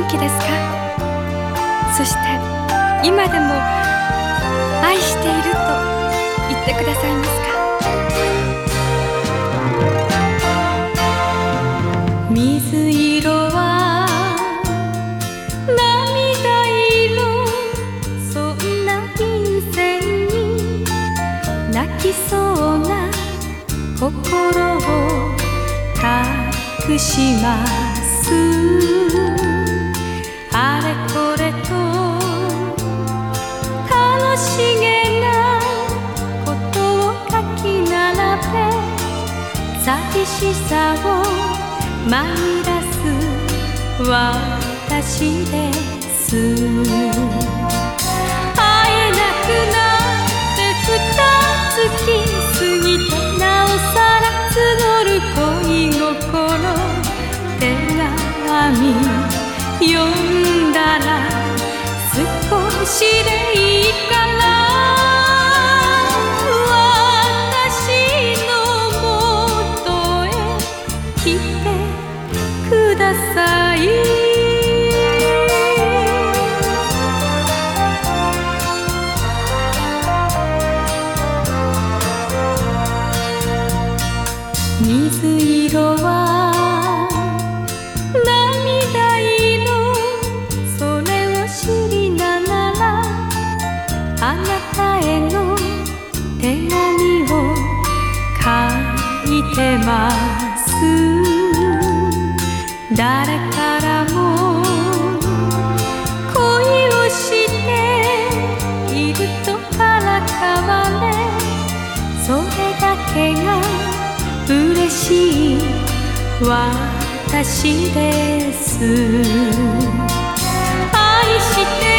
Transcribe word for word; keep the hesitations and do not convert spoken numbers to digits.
気ですか？そして今でも愛していると言ってくださいますか？水色は涙色、そんな便箋に泣きそうな心を隠します。あれこれと楽しげなことを書き並べ、寂しさを紛らす私です。会えなくなって二月過ぎて、なおさら募る恋心、手紙読んだら少しでいいから私のもとへ来てください。水色は涙色、それを知りながらあなたへの手紙を書いてます。誰からも恋をしているとからかわれ、それだけが嬉しい私です。愛して